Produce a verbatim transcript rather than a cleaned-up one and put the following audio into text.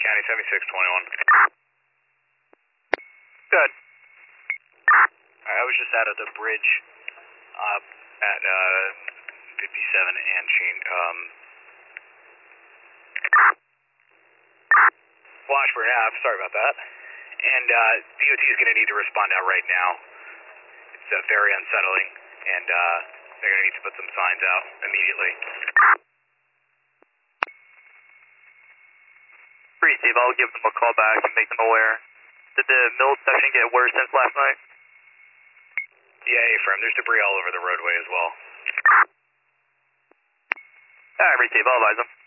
County seventy-six twenty-one. Good. Alright, I was just out of the bridge uh, at uh, fifty-seven and change. Um, Washburn Ave, sorry about that. And uh, D O T is going to need to respond out right now. It's uh, very unsettling, and uh, they're going to need to put some signs out immediately. Free Steve, I'll give them a call back and make them aware. Did the mill session get worse since last night? Yeah, A-firm. There's debris all over the roadway as well. Alright, Steve, I'll advise them.